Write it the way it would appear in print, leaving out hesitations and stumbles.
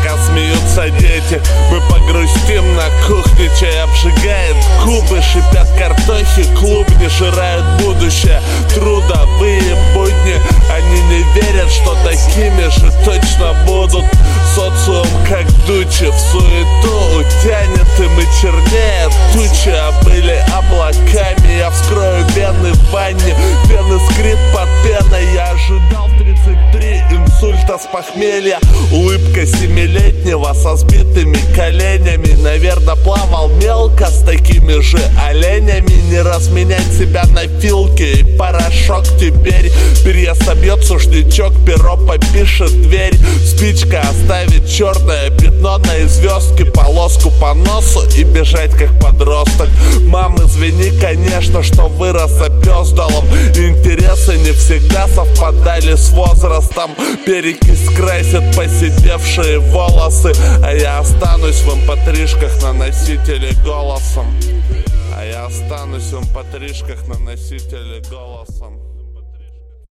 пока смеются дети. Мы погрустим на кухне, чай обжигает губы, шипят картохи, клубни жирают будущее. Трудовые будни, они не верят, что такими же точно будут. Социум как тучи в суету утянет им и чернеет тучи, а были облаками. Я вскрою вены в ванне, вены скрит под пеной. Я ожидал 33 инсульта с похмелья. Улыбка семилетнего со сбитыми коленями. Наверное, плавал мелко с такими же оленями. Не разменять себя на филки и порошок теперь. Перья собьет сушничок, перо попишет дверь. Спичка оставит черное пятно на звездке, полоску по носу и бежать как подросток. Мам, извини, конечно, что вырос опёздалом. Интересы не всегда совпадали с возрастом. Перекись красит поседевшие волосы, а я останусь в mp3-шках на носителе голосом. А я останусь в mp3-шках на носителе голосом.